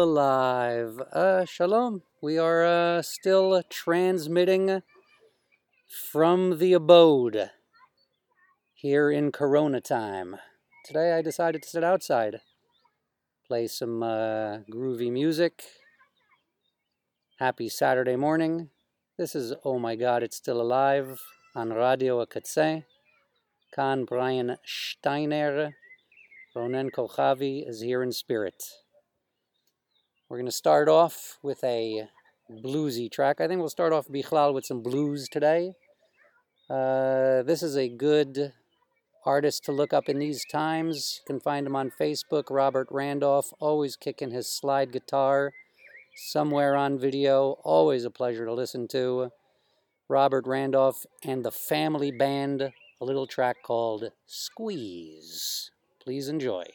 alive. Shalom. We are still transmitting from the abode here in Corona time. Today I decided to sit outside, play some groovy music. Happy Saturday morning. This is Oh My God, It's Still Alive on Radio Akatse. Khan Brian Steiner, Ronen Kochavi is here in spirit. We're going to start off with a bluesy track. I think we'll start off Bichlal with some blues today. This is a good artist to look up in these times. You can find him on Facebook, Robert Randolph, always kicking his slide guitar somewhere on video. Always a pleasure to listen to. Robert Randolph and the Family Band, a little track called Squeeze. Please enjoy.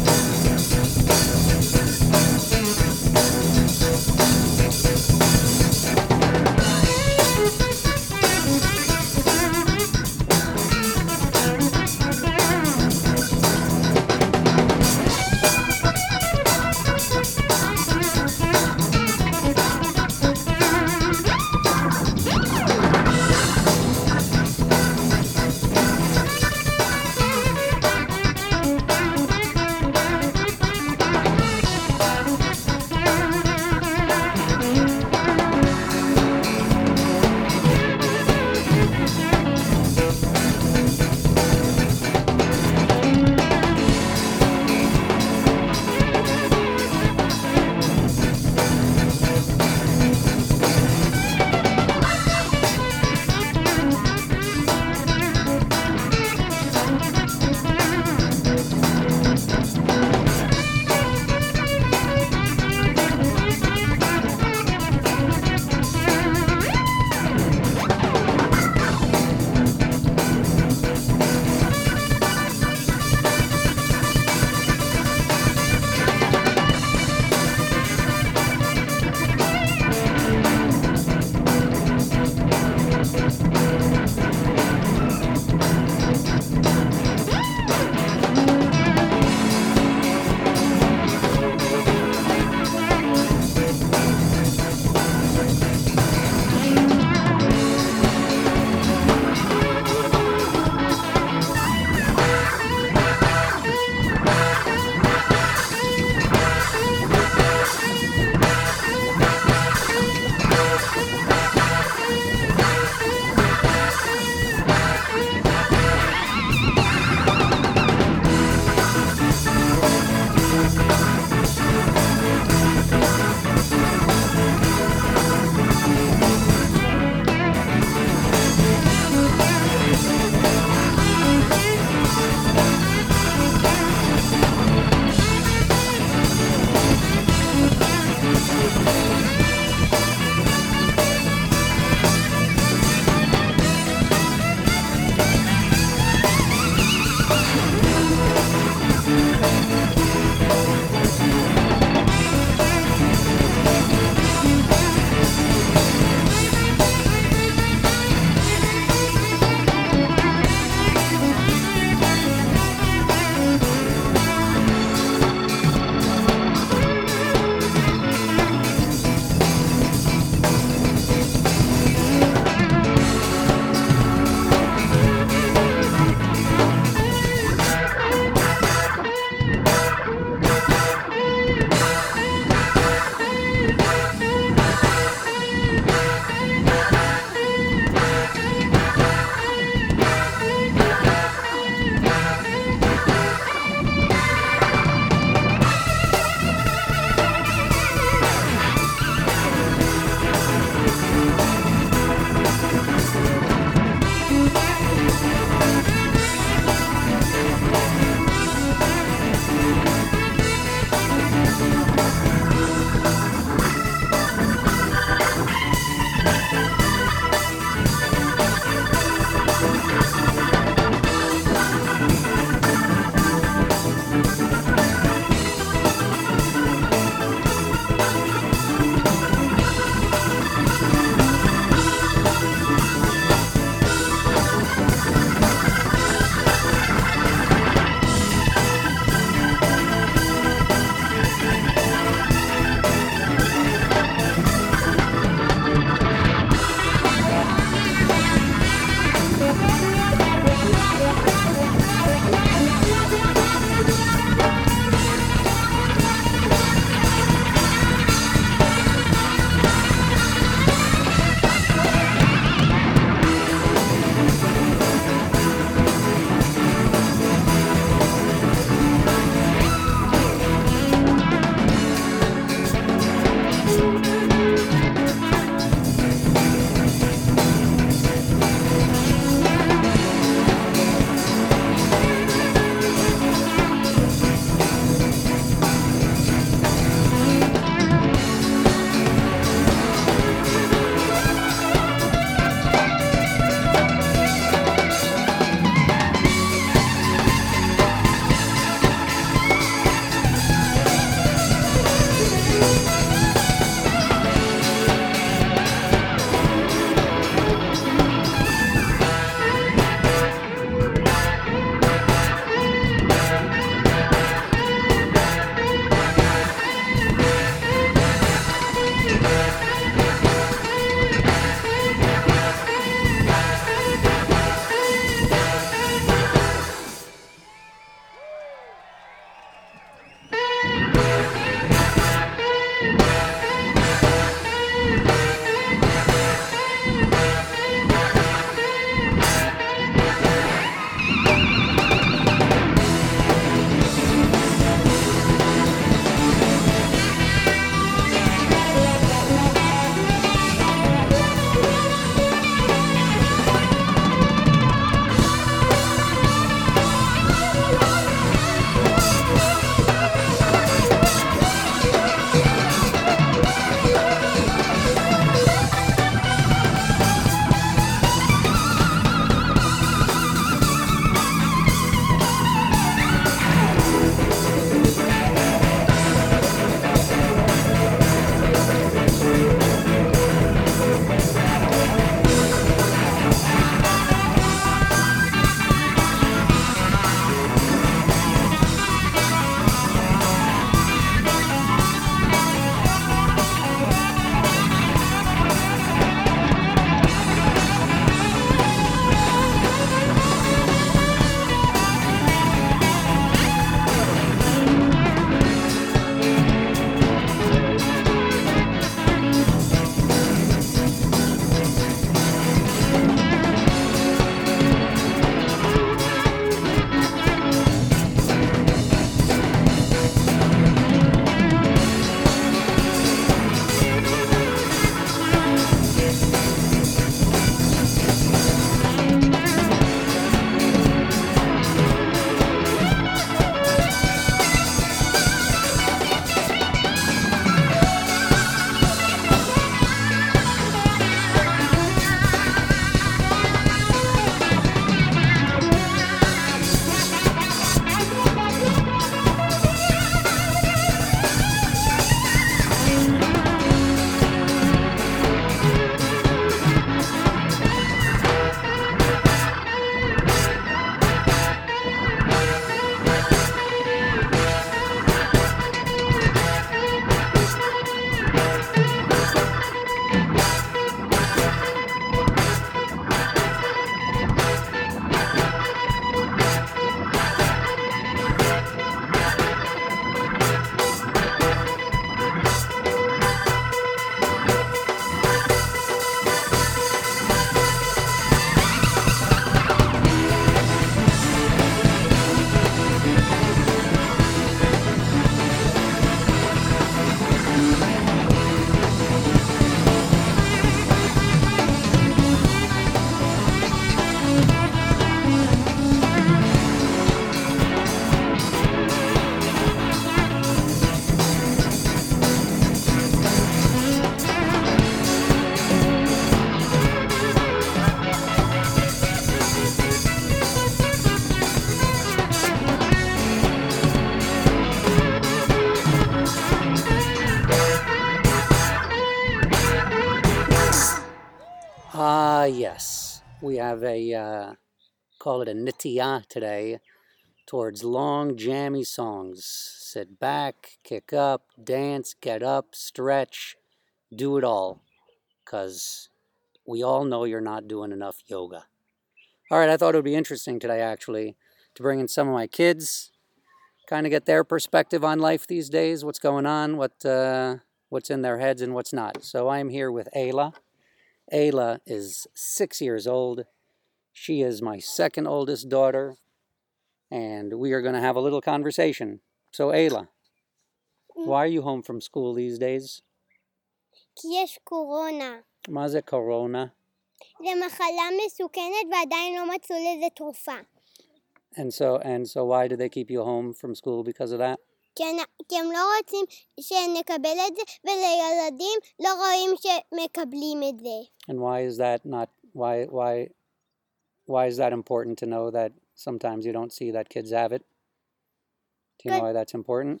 Yes, we have a, call it a nitiyah today, towards long, jammy songs. Sit back, kick up, dance, get up, stretch, do it all. Because we all know you're not doing enough yoga. All right, I thought it would be interesting today, actually, to bring in some of my kids, kind of get their perspective on life these days, what's going on, what's in their heads and what's not. So I'm here with Ayla. Ayla is 6 years old. She is my second oldest daughter, and we are going to have a little conversation. So Ayla, why are you home from school these days? כי יש קורונה. מה זה קורונה? זה מחלה מסוכנת ועדיין לא מצאו לזה תרופה. And so why do they keep you home from school because of that? כי הם לא רוצים שנקבל את זה, ולילדים לא רואים שמקבלים את זה. And why is that not, why is that important to know that sometimes you don't see that kids have it? Do you know why that's important?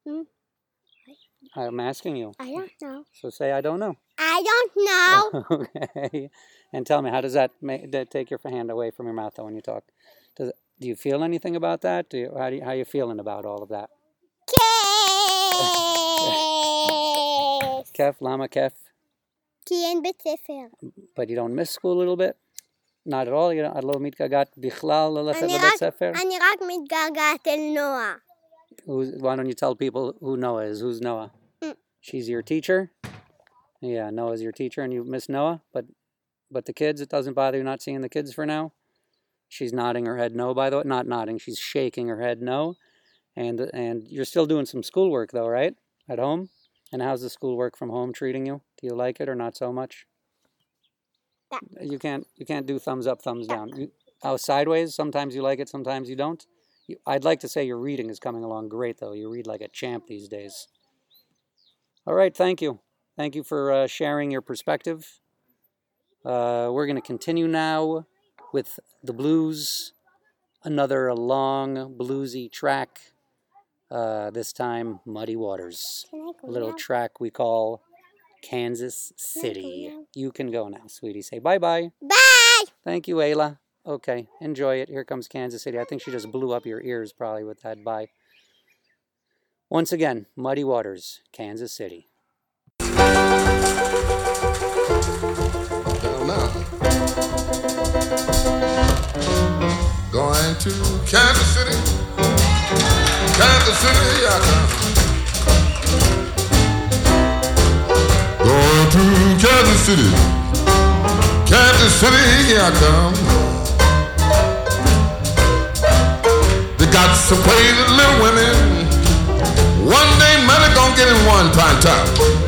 I'm asking you. I don't know. So say I don't know. I don't know. Okay. And tell me, how does that take your hand away from your mouth though when you talk? Do you feel anything about that? How are you feeling about all of that? Kef, lama kef. כי אין בית ספר. But you don't miss school a little bit? Not at all? את לא מתגעגעת בכלל ללכת לבית ספר? אני רק מתגעגעת אל נועה. Why don't you tell people who Noah is? Who's Noah? She's your teacher? Yeah, Noah's your teacher and you miss Noah? But the kids, it doesn't bother you not seeing the kids for now? She's nodding her head no, by the way. Not nodding, she's shaking her head no. And you're still doing some schoolwork though, right? At home? And how's the schoolwork from home treating you? Do you like it or not so much? You can't do thumbs up, thumbs down. Sideways, sometimes you like it, sometimes you don't. I'd like to say your reading is coming along great though. You read like a champ these days. All right, thank you. Thank you for sharing your perspective. We're going to continue now with the blues. Another long bluesy track. This time, Muddy Waters. A little track we call Kansas City. You can go now, sweetie. Say bye-bye. Bye! Thank you, Ayla. Okay, enjoy it. Here comes Kansas City. I think she just blew up your ears probably with that bye. Once again, Muddy Waters, Kansas City. Now, going to Kansas City, Kansas City, I come. Going to Kansas City, Kansas City, here I come. They got some crazy little women. One day money gonna get in one pint top.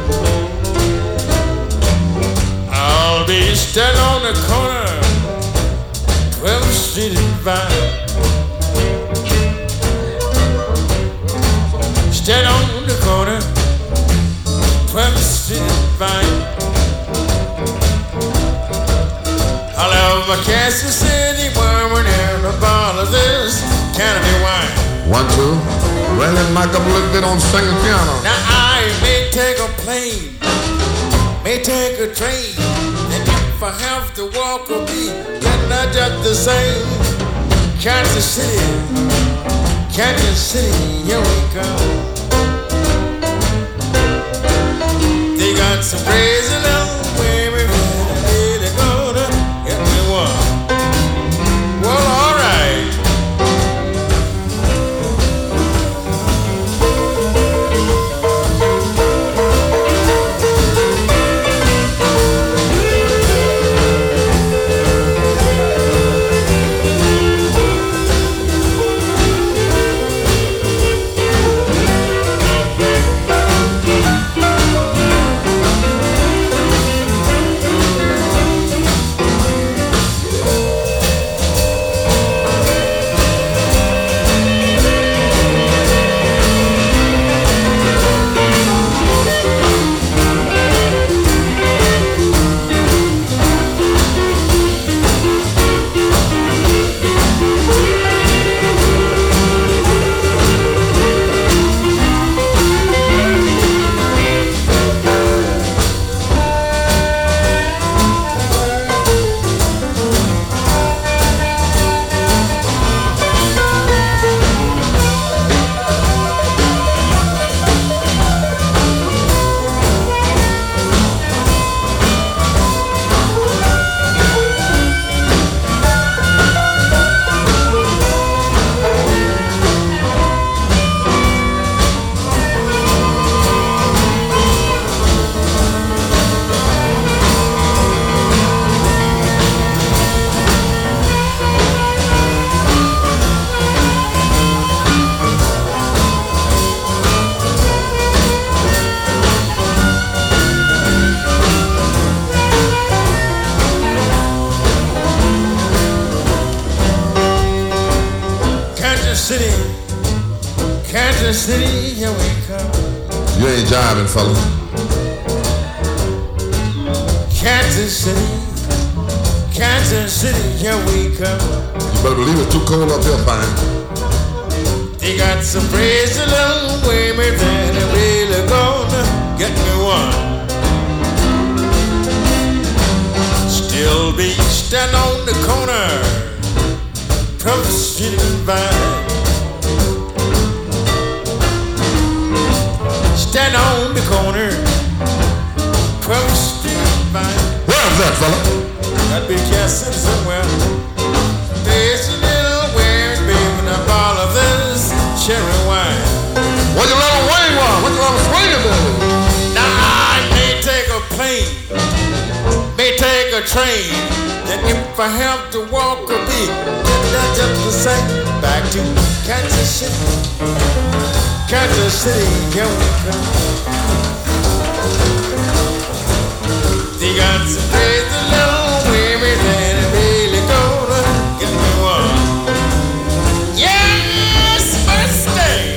I'll be standing on the corner, 12th Street and Vine. Stand on the corner, 12th Street and Vine. I'll have my Kansas City woman and a bottle of this Canada wine. 1, 2, running Mike up a little bit on singing piano. Now I may take a plane, may take a train, and if I have to walk or be, then not just the same. Kansas City, Kansas City, here we go. They got some crazy little women ready to go to get me one. Well, all right. Kansas City, here we come. You ain't jiving, fella. Kansas City, here we come. You better believe it's too cold up here, fine. They got some crazy little women that are really gonna get me one. Still be standing on the corner, from Street and Vine. Stand on the corner, from Street and Vine. Where's that, fella? Gotta be guessing somewhere. There's a little weird baby in a bottle of this cherry wine. What you little wing one? What you little swinging baby? Now I may take a plane, may take a train. Then if I have to walk a beat, that's just the same. Back to Kansas City, here we come. They got some crazy little women that are really gonna get me one. Yes, birthday.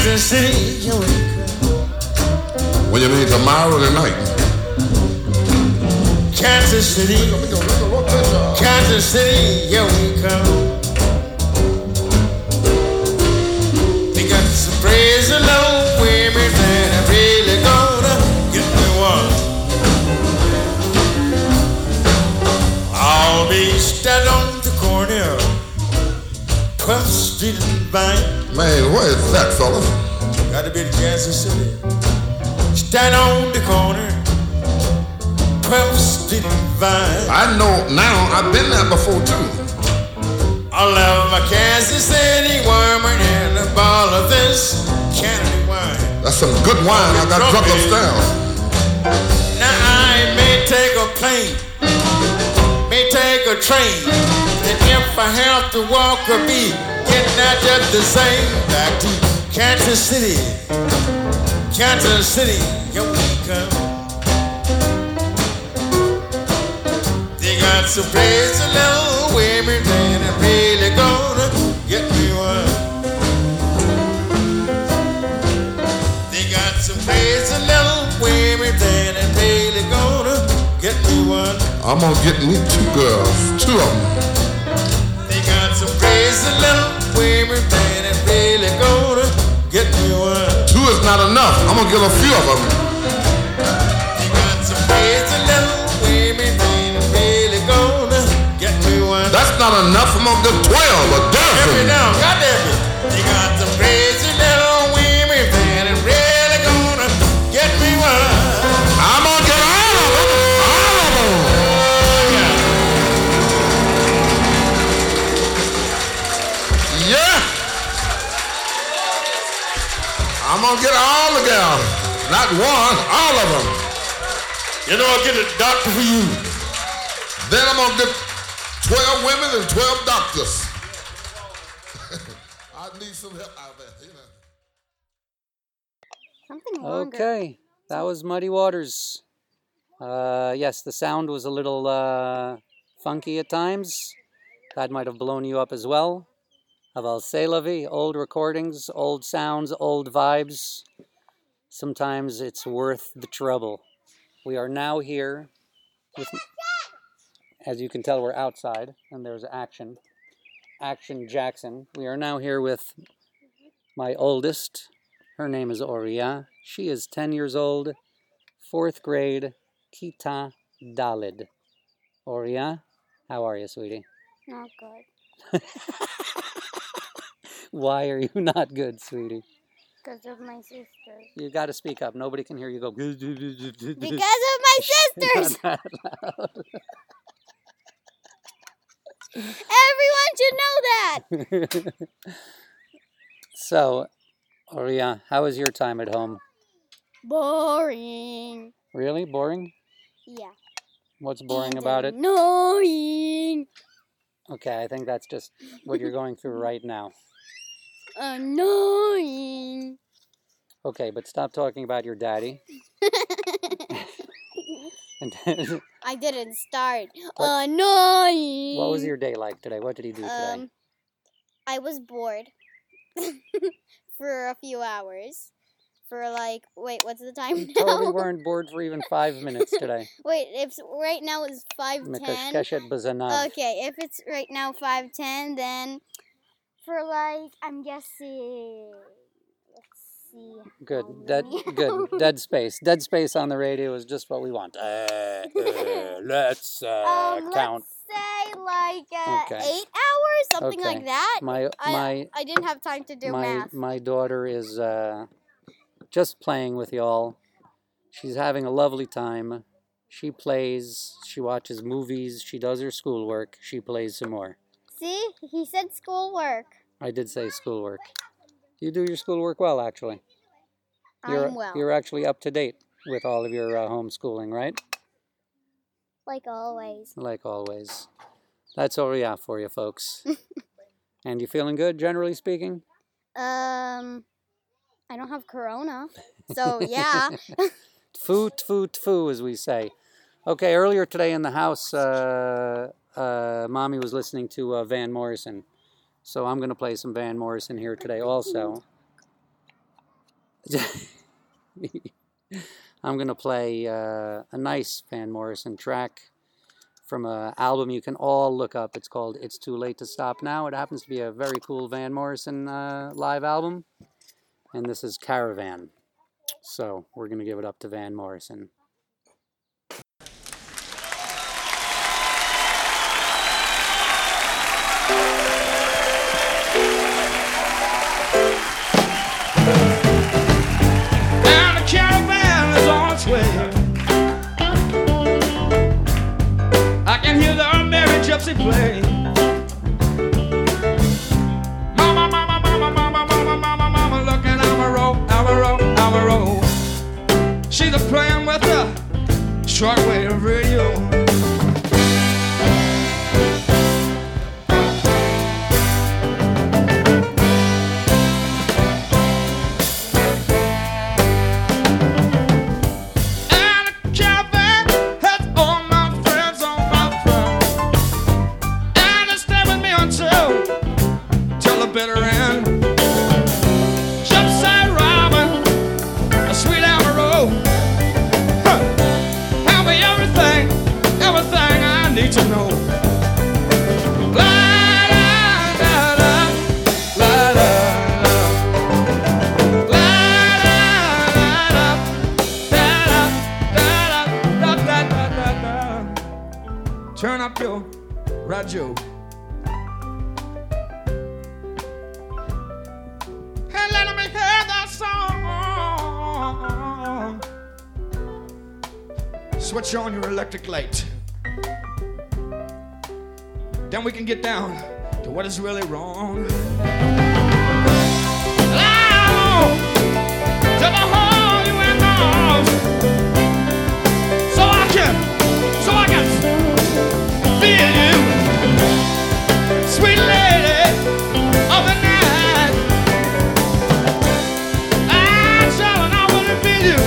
Kansas City, here we come. What do you mean tomorrow tonight? Kansas City, Kansas City, here we come. They got some crazy low women that are really gonna get me one. I'll be standing on the corner, 12th Street and Vine. Man, what is that, fella? Gotta be in Kansas City. Stand on the corner, 12th Street and Vine. I know now, I've been there before too. I love my Kansas City woman and a bottle of this Canada wine. That's some good wine. I got drunk upstairs. Now I may take a plane, may take a train, and if I have to walk or be getting out just the same. Back to Kansas City, Kansas City, here we come. They got some crazy little women and I'm really gonna get me one. They got some crazy little women and I'm really gonna get me one. I'm gonna get me two girls, two of them. They got some crazy little women and I'm really gonna get me one. Two is not enough. I'm gonna get a few of them. They got some crazy little women and I'm really gonna get me one. That's not enough. I'm gonna get 12, a dozen. Every now, goddamn it. They got some crazy little women and I'm really gonna get me one. I'm gonna get all of them. All of them. Yeah. I'm gonna get all the gals. Not one, all of them. You know, I'll get a doctor for you. Then I'm gonna get 12 women and 12 doctors. I need some help out there, you know. Something longer. Okay, that was Muddy Waters. Yes, the sound was a little funky at times. That might have blown you up as well. Aval c'est la vie, old recordings, old sounds, old vibes. Sometimes it's worth the trouble. We are now here with, as you can tell, we're outside and there's Action Jackson. We are now here with my oldest. Her name is Oria. She is 10 years old, 4th grade, Kita Dalid. Oria, how are you, sweetie? Not good. Why are you not good, sweetie? Because of my sisters. You got to speak up. Nobody can hear you go. Because of my sisters! Not that loud. Everyone should know that! So, Oria, how was your time at home? Boring. Really? Boring? Yeah. What's boring And about it? Annoying. Okay, I think that's just what you're going through right now. Annoying. Okay, but stop talking about your daddy. And I didn't start. What? Annoying. What was your day like today? What did he do today? I was bored for a few hours. For like, wait, what's the time You now? totally weren't bored for even 5 minutes today. Wait, if right now it's 5:10. Mikashkeshet bazanav. Okay, if it's right now 5:10, then for like, I'm guessing. Let's see. Good. how Good. many Dead space. Dead space on the radio is just what we want. Let's count. Let's say like Okay. 8 hours, something Okay. like that. My I didn't have time to do math. my daughter is just playing with y'all. She's having a lovely time. She plays. She watches movies. She does her schoolwork. She plays some more. See, he said schoolwork. I did say schoolwork. You do your schoolwork well, actually. I'm well. You're actually up to date with all of your homeschooling, right? Like always. Like always. That's all we have for you, folks. And you feeling good, generally speaking? I don't have corona, so yeah. Tfu, tfu, tfu, as we say. Okay, earlier today in the house, Mommy was listening to Van Morrison. So I'm going to play some Van Morrison here today also. I'm going to play a nice Van Morrison track from an album you can all look up. It's called It's Too Late to Stop Now. It happens to be a very cool Van Morrison live album. And this is Caravan. So we're going to give it up to Van Morrison. And the caravan is on its way. I can hear the merry gypsy play. Mama, mama, mama, mama, mama, mama, mama, look at Amaro, Amaro, Amaro. She's a playing with the shortwave radio. Better end. Gypsy Robin, a sweet Amaro. Tell me everything, everything I need to know. La da da da, la da da, la da da da, da da da da da da. Turn up your radio. Switch on your electric light. Then we can get down to what is really wrong. Loud to the hole you in the house. So I can feel you, sweet lady of the night. I'm telling I wanna feel you.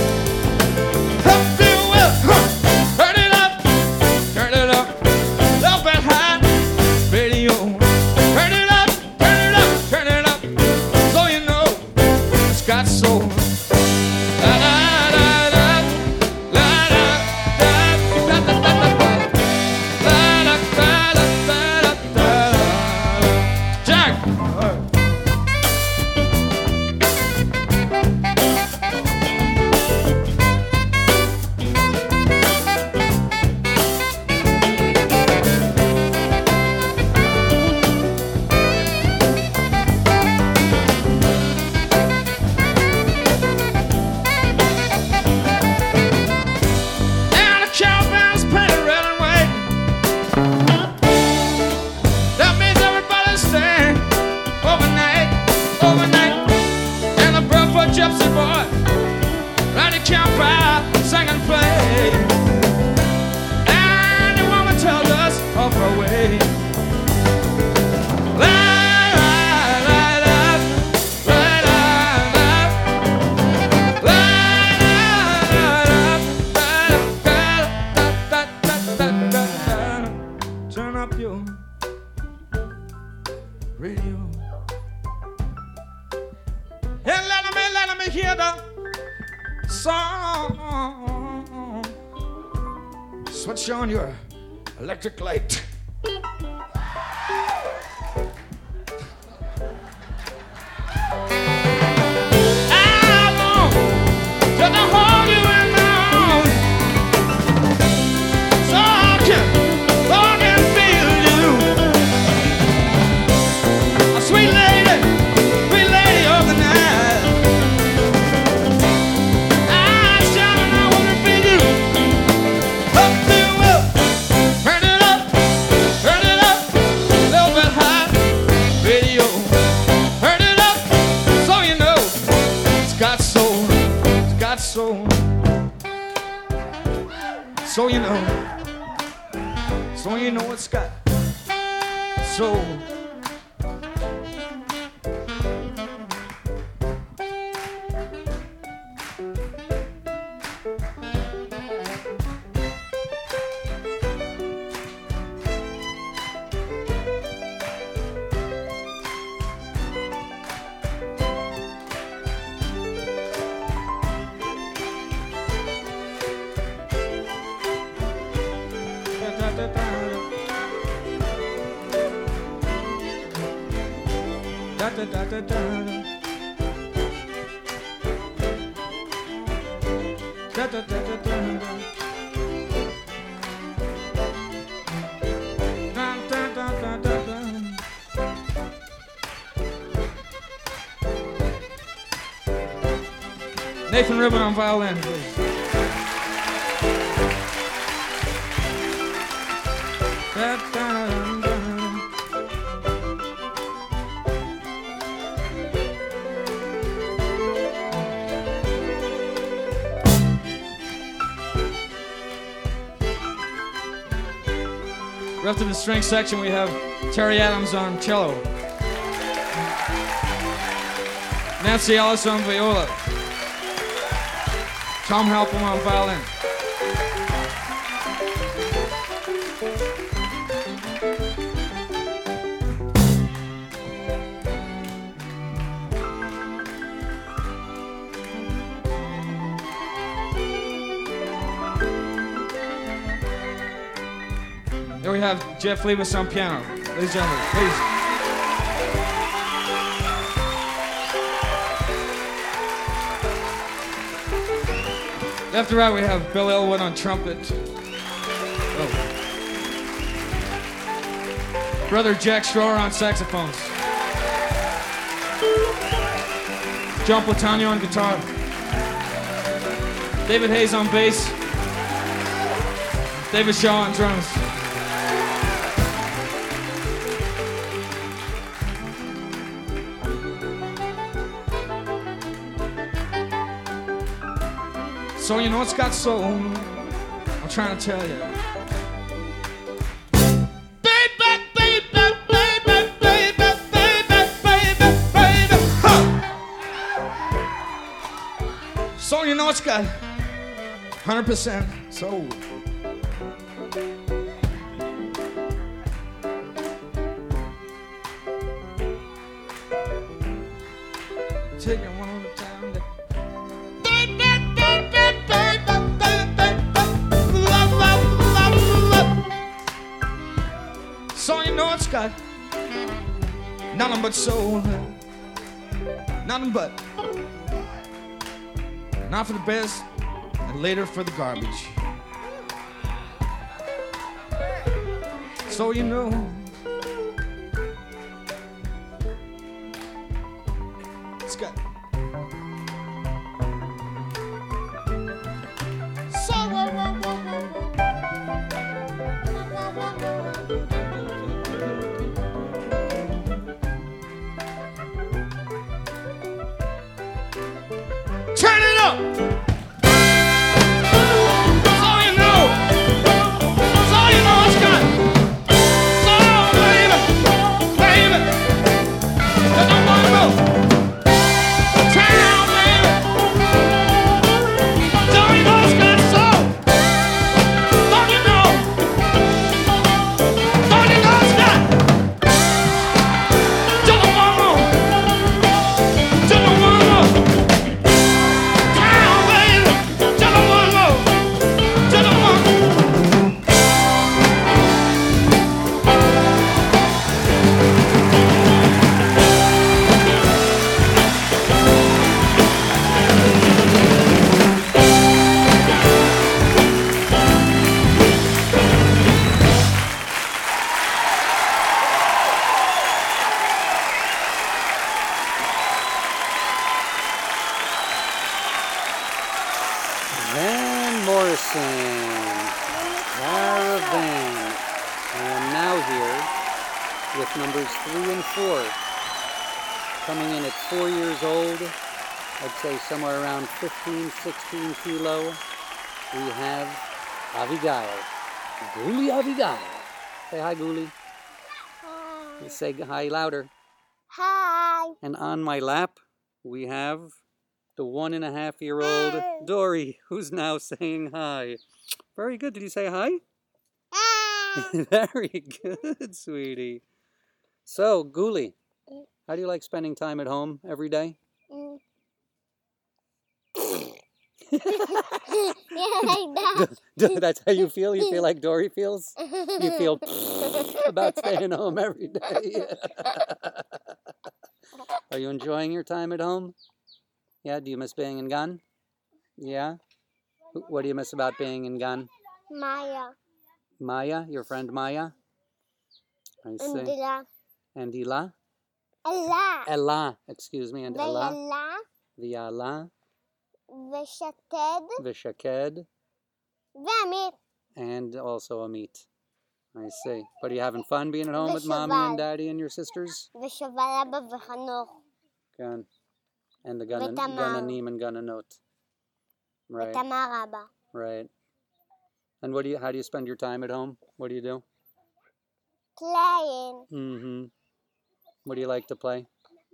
Switch on your electric light. So you know it's got soul. Nathan Rubin on violin, please. We're up to the string section. We have Terry Adams on cello, Nancy Ellis on viola, Tom Halpern on violin. Here we have Jeff Levis on piano. Ladies and gentlemen, please. Left to right, we have Bill Elwood on trumpet. Oh. Brother Jack Schroer on saxophones. John Platano on guitar. David Hayes on bass. David Shaw on drums. So you know it's got soul. I'm trying to tell you. Baby, baby, baby, baby, baby, baby, baby, huh. So you know it's got 100% soul. Take it one at a time. So you know it's got nothing but soul, nothing but, not for the best and later for the garbage. So you know it's got turn it up. So you know it's got soul, baby, baby. There's no one more. Turn it on, baby. So you know it's got soul. So you know it's got. Just one more. Just one more. Van Morrison, Caravan. I am now here with numbers 3 and 4. Coming in at 4 years old, I'd say somewhere around 15, 16 kilo. We have Abigail, Ghoulie Abigail. Say hi, Ghoulie. Hi. Say hi louder. Hi. And on my lap, we have the 1.5-year-old Dory, who's now saying hi. Very good. Did you say hi? Very good, sweetie. So, Ghoulie, how do you like spending time at home every day? Yeah, like that. That's how you feel? You feel like Dory feels? You feel about staying home every day? Are you enjoying your time at home? Yeah, do you miss being in Gun? Yeah? What do you miss about being in Gun? Maya. Maya, your friend Maya? I see. Andila. And Ila? Ella. Ella, excuse me, and Ella. Vayala. Viala, Veshated. Vishaked, Vamit. and also Amit. I see. But are you having fun being at home with mommy and daddy and your sisters? Veshavalaba Vahanoch. Good. And the Vitamar. Gananim and Gananot. Right, Tamaraba. right. And how do you spend your time at home? What do you do? Playing. Mm-hmm. What do you like to play?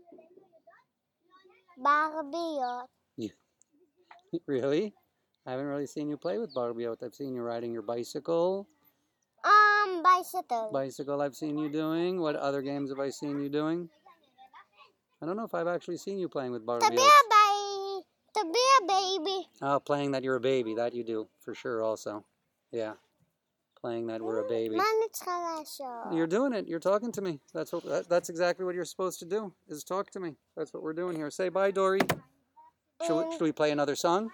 Barbiot. Really? I haven't really seen you play with Barbiot. I've seen you riding your bicycle. Bicycle. Bicycle I've seen you doing. What other games have I seen you doing? I don't know if I've actually seen you playing with To Barbiot. be a baby. Oh, playing that you're a baby. That you do, for sure, also. Yeah. Playing that we're a baby. You're doing it. You're talking to me. That's exactly what you're supposed to do, is talk to me. That's what we're doing here. Say bye, Dory. Should we play another song?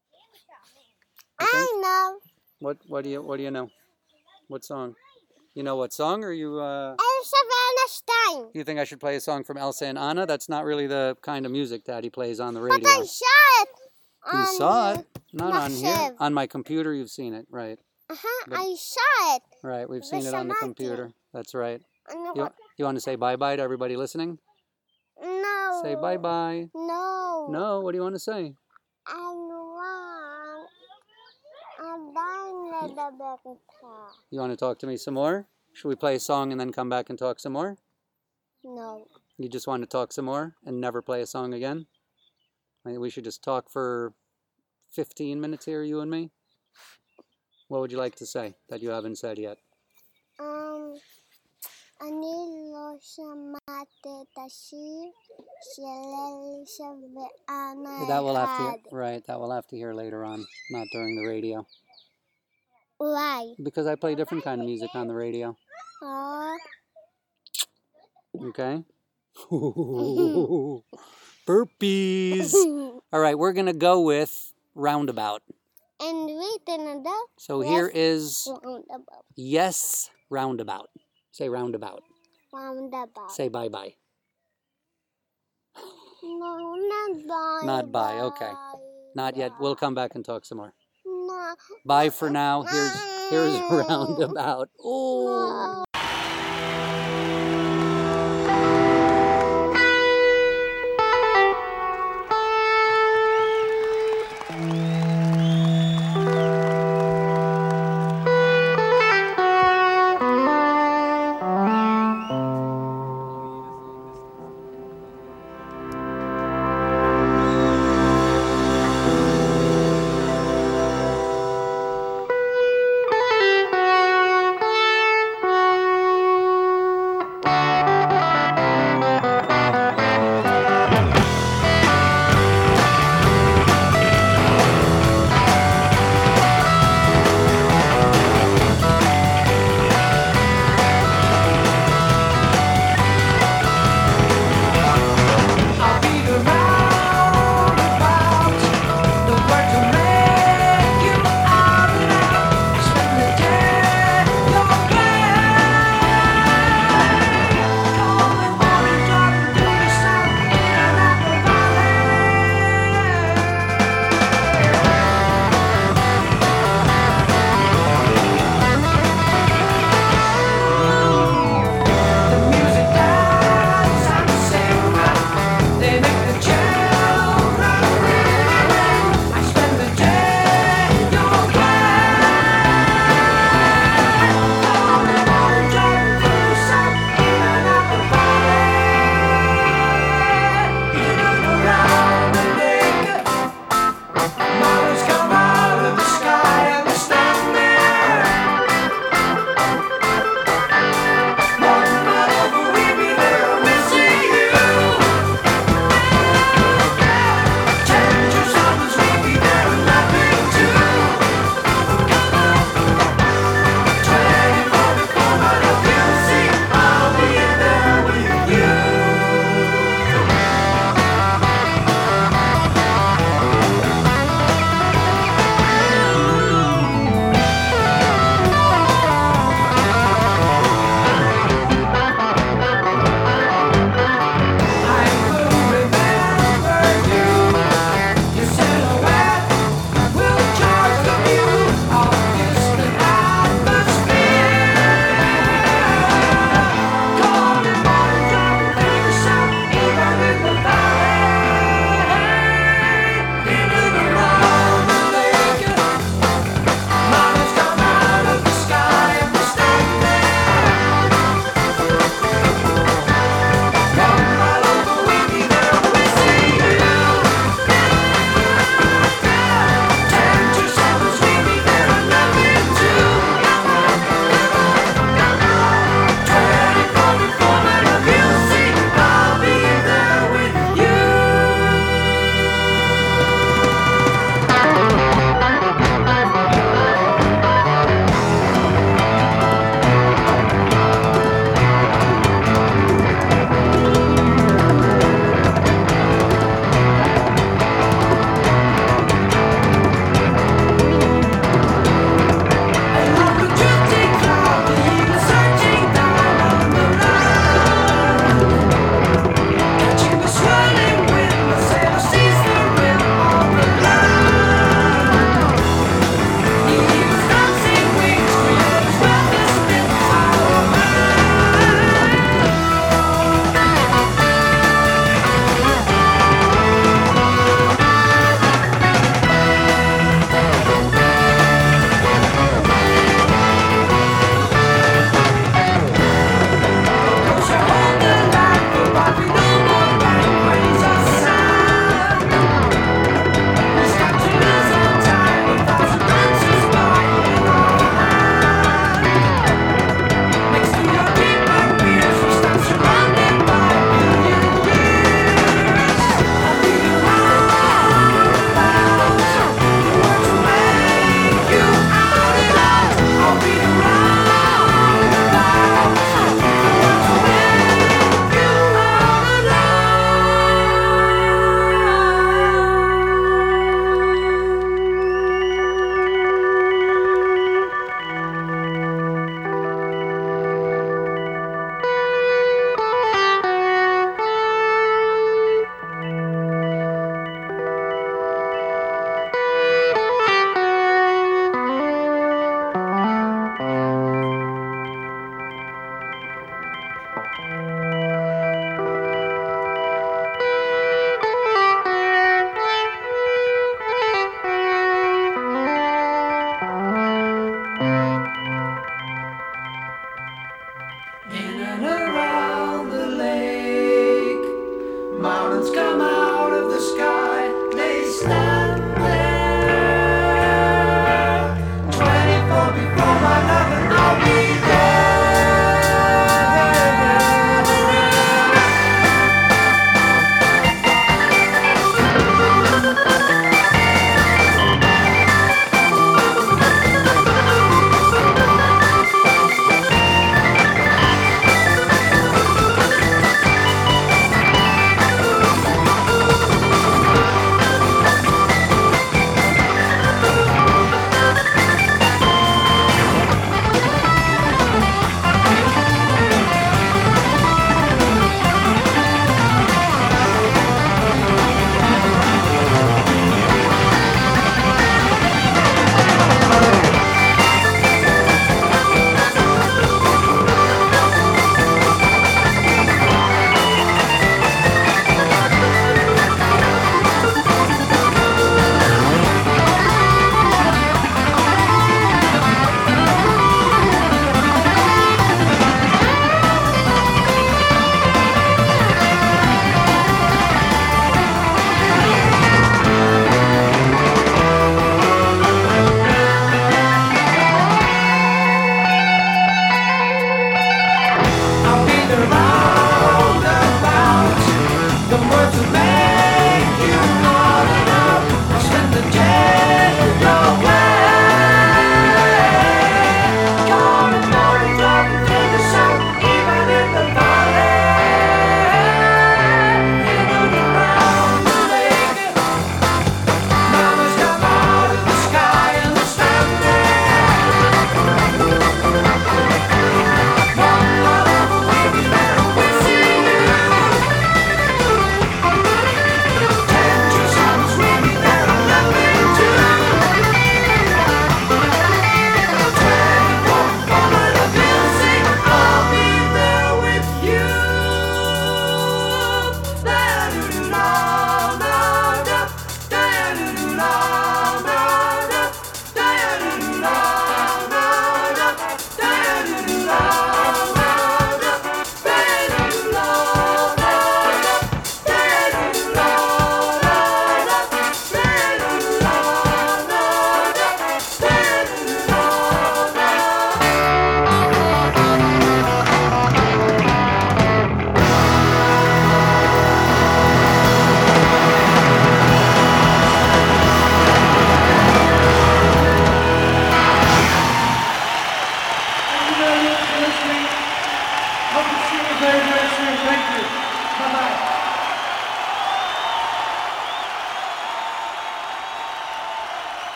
I know. What do you know? What song? You know what song, or you Elsa Stein. you think I should play a song from Elsa and Anna? That's not really the kind of music Daddy plays on the radio. But I saw it. You saw it? Not on here. Machine. On my computer you've seen it, right. I saw it. Right, we've seen it on the Vishamati. computer. That's right. And You want to say bye-bye to everybody listening? No. Say bye-bye. No. No, what do you want to say? I want a dinosaur. You want to talk to me some more? Should we play a song and then come back and talk some more? No. You just want to talk some more and never play a song again? I think we should just talk for 15 minutes here, you and me. What would you like to say that you haven't said yet? אני לא שמעתי את השיר של אלישע ואנה That we'll have אחד. to, right, that we'll have to hear later on, not during the radio. Why? Because I play different kind of music on the radio. Oh. Okay? Burpees! All right, we're going to go with Roundabout. And wait another. So Yes. here is Roundabout. Yes, Roundabout. Say Roundabout. Roundabout. Say bye-bye. No, not bye. Not bye, okay. Not yet. We'll come back and talk some more. No. Bye for now. Here's Roundabout. Oh.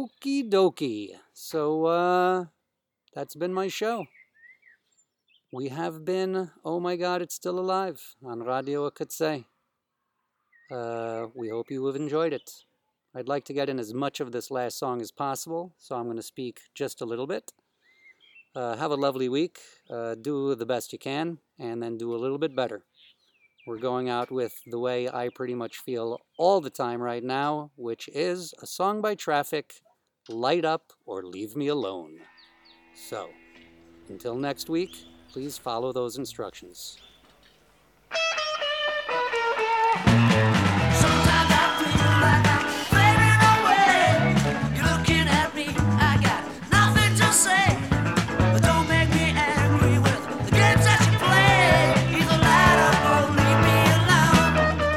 Okie dokie. So, that's been my show. We have been, oh my God, it's still alive on Radio Akatse. We hope you have enjoyed it. I'd like to get in as much of this last song as possible, so I'm going to speak just a little bit. Have a lovely week. Do the best you can, and then do a little bit better. We're going out with the way I pretty much feel all the time right now, which is a song by Traffic, Light Up or Leave Me Alone. So, until next week, please follow those instructions. Sometimes I feel like I'm fading away. You're looking at me, I got nothing to say. But don't make me angry with the games that you play. Either light up or leave me alone.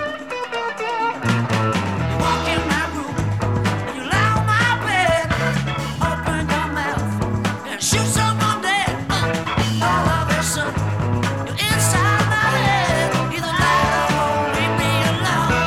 You walk in my room and you lie on my bed. Open your mouth and shoot someone dead. All of a sudden, you're inside my head. Either light up or leave me alone.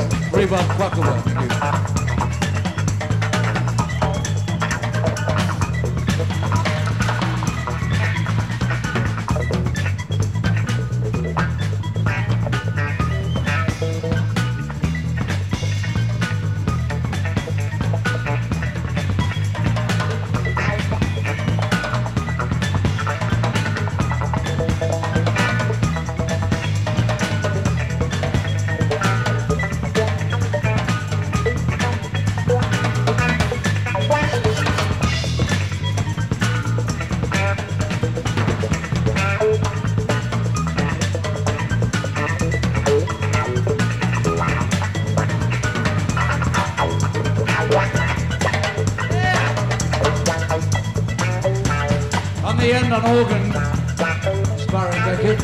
Rhubarb Quackerwork. On the end on organ, Sparrow Beckett.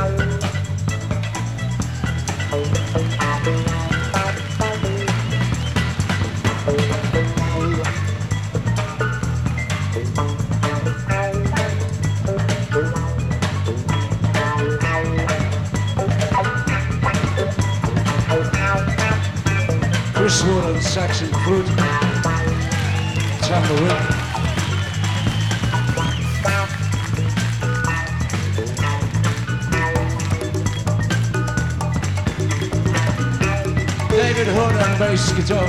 Chris Wood on saxon flute, tambourine. David Hood on bass guitar.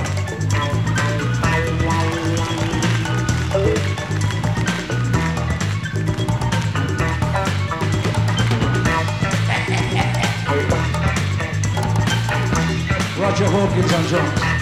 Roger Hawkins on drums.